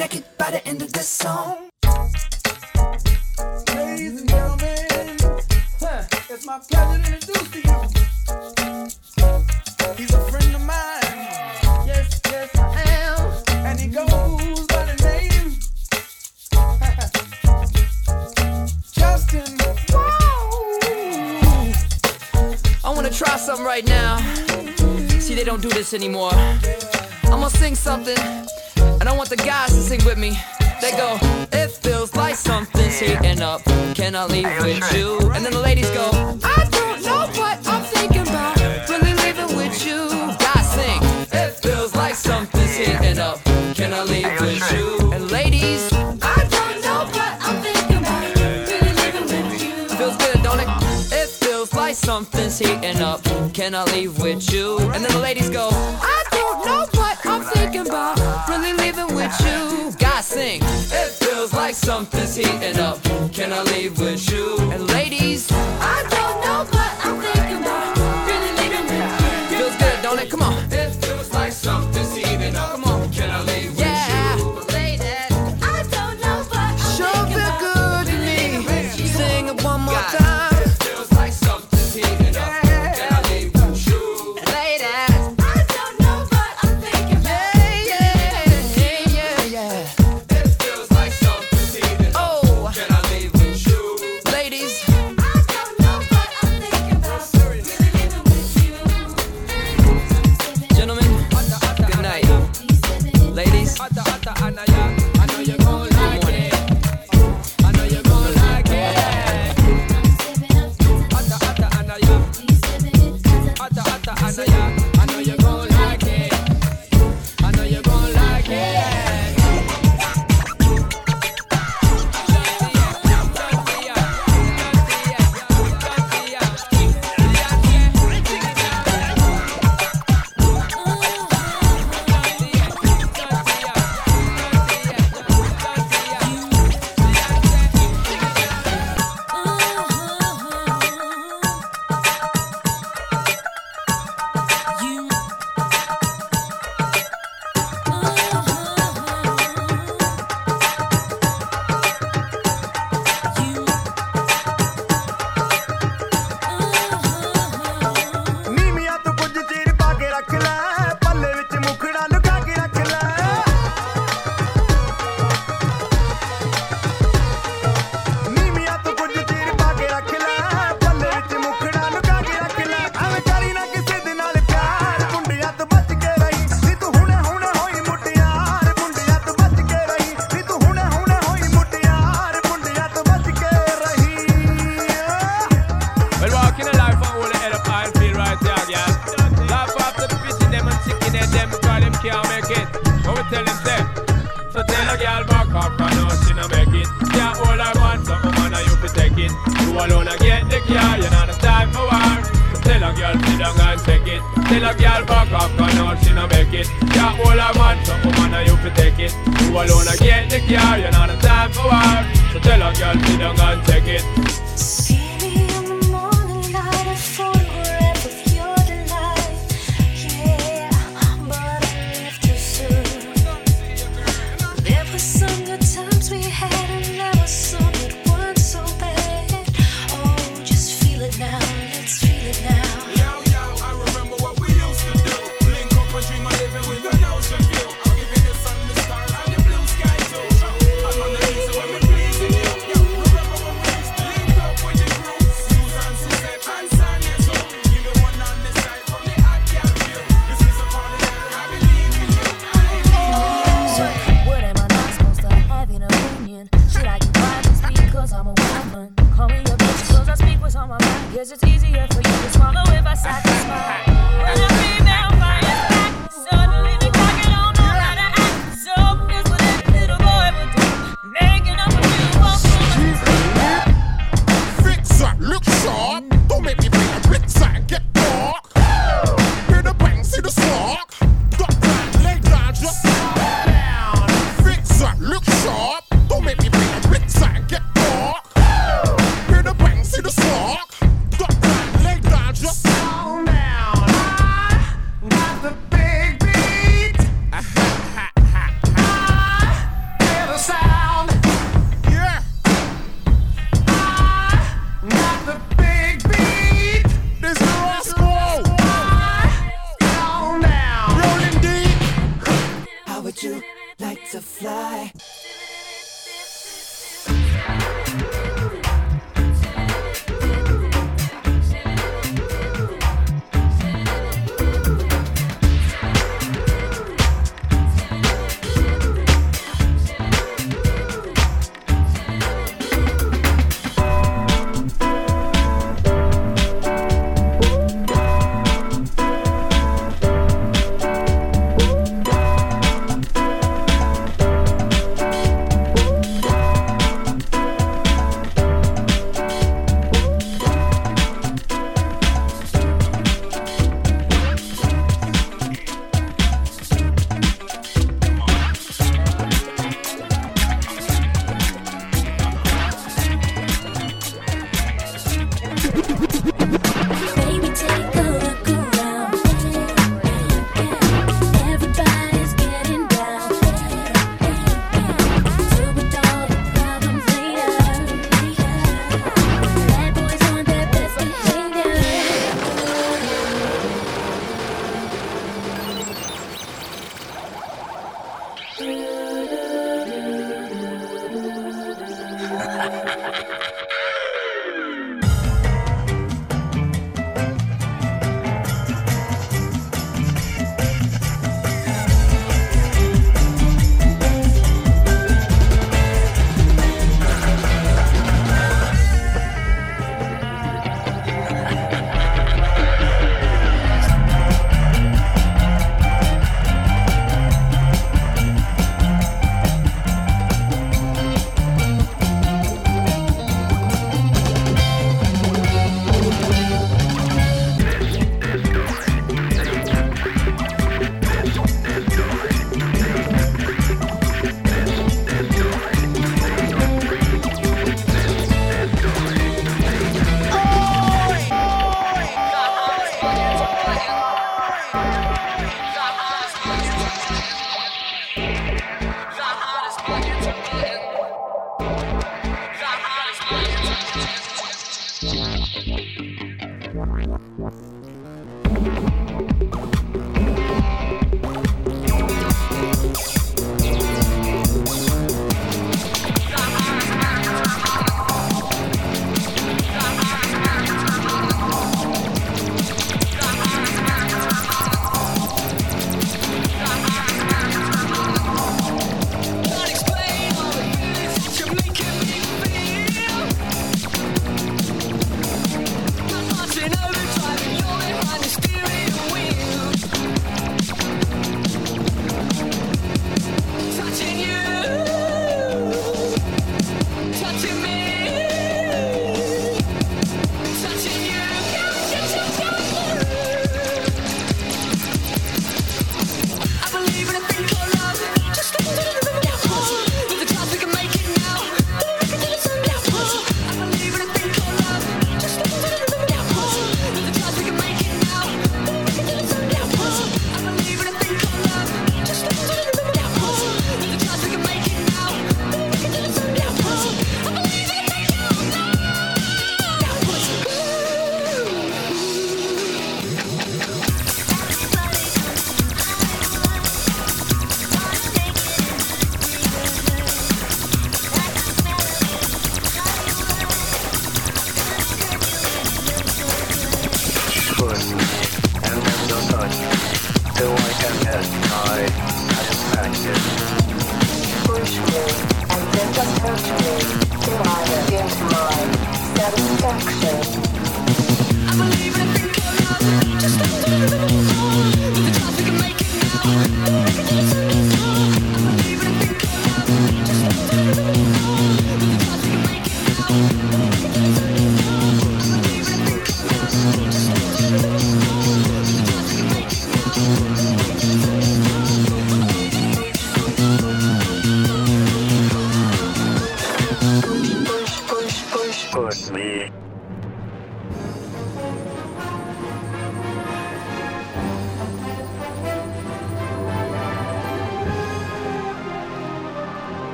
naked by the end of this song. Ladies and gentlemen, it's my pleasure to introduce to you. He's a friend of mine. Yes, yes, I am. And he goes by the name Justin. Whoa. I wanna try something right now. See, they don't do this anymore. I'm gonna sing something, and I want the guys to sing with me. They go, it feels like something's heating up. Can I leave with you? And then the ladies go, I don't know what I'm thinking about. Really leaving with you. Guys sing, it feels like something's heating up. Can I leave with you? And ladies, I don't know what I'm thinking about. Really leaving with you. Feels good, don't it? It feels like something's heating up. Can I leave with you? And then the ladies go, I don't know what I'm thinking about. Really leaving with you. Guys sing, it feels like something's heating up. Can I leave with you? And ladies, I don't know what I'm thinking about. Really leaving with you. Feels good, don't it? Come on. It feels like something's heating up. Come on. Can I leave with you? Ladies, I don't know what I'm thinking about. Sure feel good to me. Sing it one more time.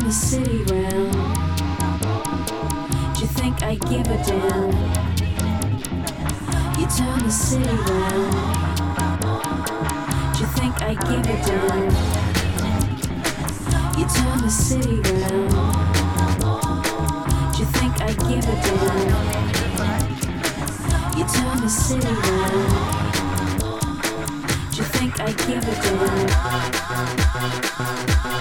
the city round. Do you think I give a damn? You turn the city round. Do you think I give a damn? You turn the city round. Do you think I give a damn? You turn the city round. Do you think I give a damn?